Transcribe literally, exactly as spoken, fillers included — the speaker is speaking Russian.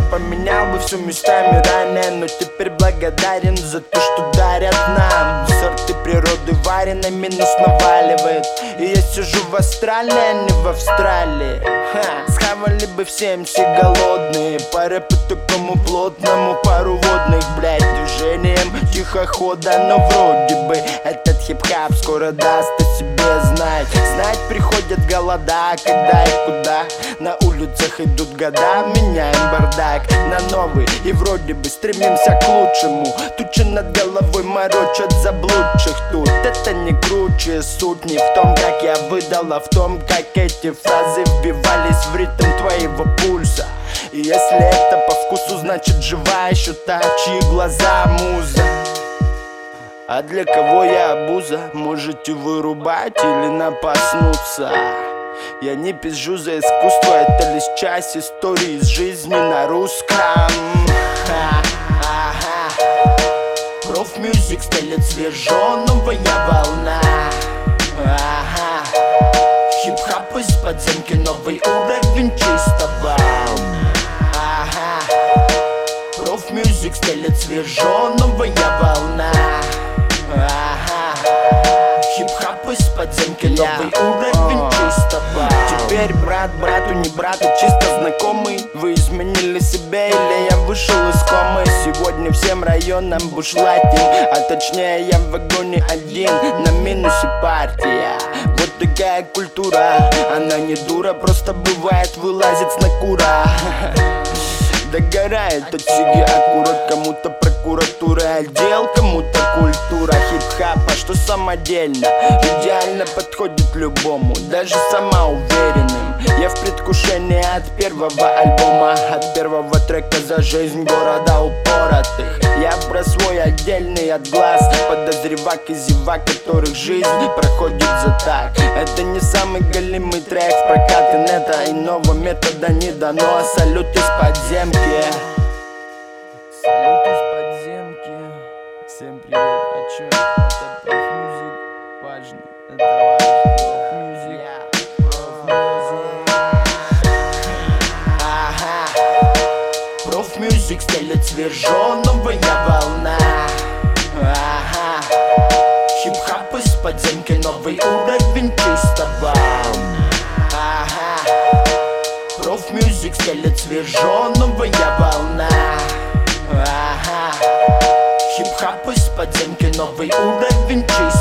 поменял бы все местами ранее, но теперь благодарен за то, что дарят нам. Сорты природы вареной минус наваливает, и я сижу в Австралии, а не в Австралии. Ха, схавали бы все эм си голодные, по рэпу такому плотному, пару водных, блять, движением тихохода. Но вроде бы этот хип-хап скоро даст о себе знать. Знать приходят голода, когда и куда. На улицах идут года, меняем бардак на новый, и вроде бы стремимся к лучшему. Тучи над головой морочат заблудших тут. Это не круче, суть не в том, как я выдал, а в том, как эти фразы вбивались в ритм твоего пульса. И если это по вкусу, значит жива еще та, чьи глаза муза. А для кого я обуза? Можете вырубать или напаснуться. Я не пизжу за искусство, это лишь часть истории из жизни на русском. Профмьюзик стелет свежо, новая волна. Хип-хап из подземки, новый уровень чистого. Профмьюзик стелет свежо, новая волна. Хип-хап из подземки, новый уровень чистого. Теперь брат брату не брат, а чисто знакомый. Вы изменили себя или я вышел из комы? Сегодня всем районам бушлатим, а точнее я в вагоне один, на минусе партия. Вот такая культура, она не дура, просто бывает вылазит с накура. Догорает от сиги аккурат, кому-то прокуратура отдел, кому-то культура хип-хапа, что самодельно, идеально подходит любому, даже самоуверенным. Я в предвкушении от первого альбома, от первого трека за жизнь города упоротых. Я про свой отдельный от глаз, подозревак и зевак, которых жизнь проходит за так. Это не самый голимый трек в прокат инета, иного метода не дано, а салют из подземки. Салют из подземки. Всем привет, а чё? Это профмьюзик, важно, это важно. Профмьюзик, профмьюзик. Ага. Профмьюзик стелет свежо, новая волна. Ага. Хип-хап из подземки, новый уровень чистого. Ага. Профмьюзик стелет свежо, новая волна. Ага. Хип-хап из подземки, новый уровень чистого.